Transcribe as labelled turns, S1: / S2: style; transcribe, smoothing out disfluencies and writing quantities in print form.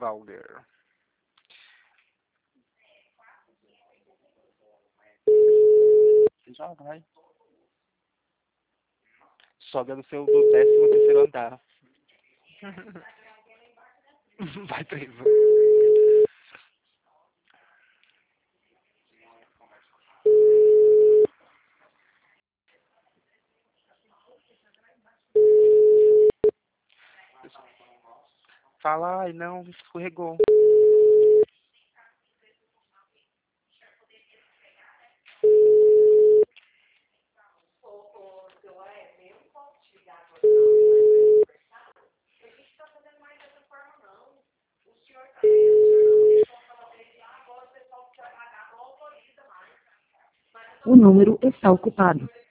S1: Valder. Já vai. Sobe do seu do 13º andar. Vai preso. Fala, ai não, escorregou.
S2: O número está ocupado.